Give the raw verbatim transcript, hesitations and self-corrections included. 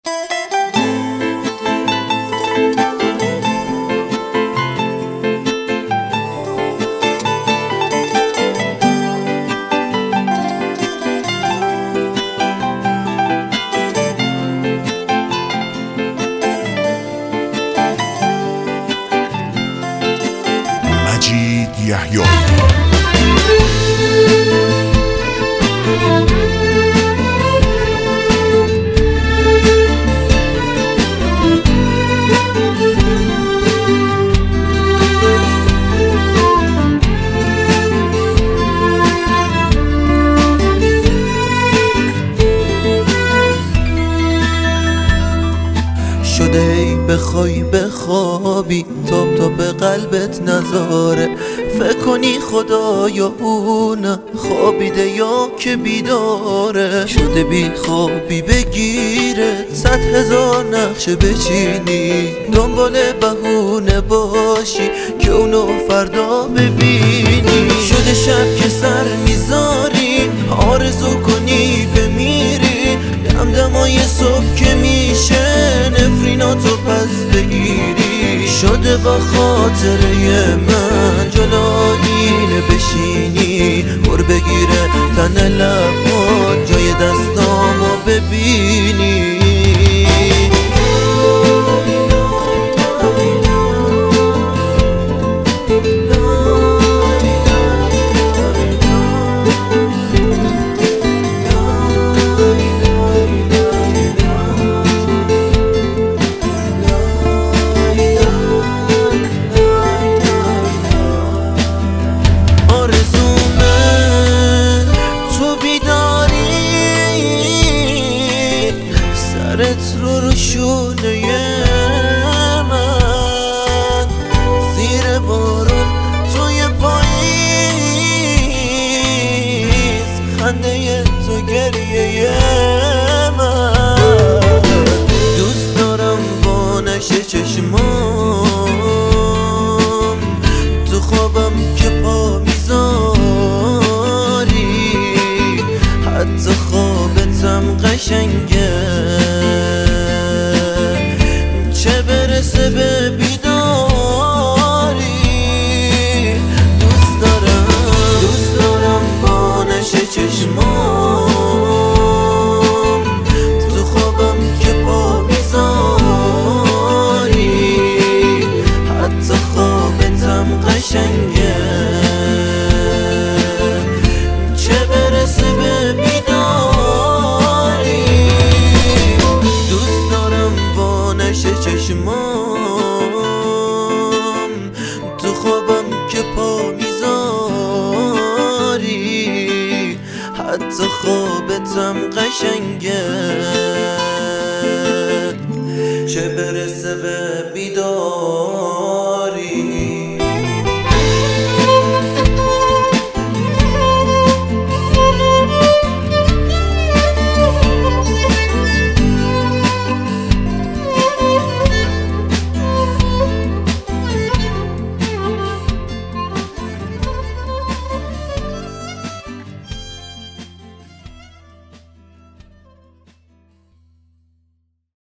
مجید یحیی شده ای بخوای بخوابی تاب تا به قلبت نذاره، فکر کنی خدا یا اون خوابیده یا که بیداره. شده بی خوابی بگیره صد هزار نقشه بچینی، دنبال بهونه باشی که اونو فردا ببینی. شده شب که سر میذاری آرزو کنی بمیری، دمدمای صبح که میشه نفریناتو پس بگیری. شده با خاطره من جلوینه بشینی، بر بگیره تن لبات جای دستامو ببینی. سرت رو رو شونه من زیر بارون توی پاییز، خنده تو گریه من. دوست دارم با نشه چشمام تو خوابم که پا میذاری، حتی خوابتم قشنگه چه برسه به بیداری. دوست دارم دوست دارم با نشه چشمام تو خوابم که پا میذاری، حتی خوابتم قشنگه چه برسه به بیداری. دوست دارم با نشه چشمام تو خوابم که پا میذاری، حتی خوابتم قشنگه چه برسه به بیداری.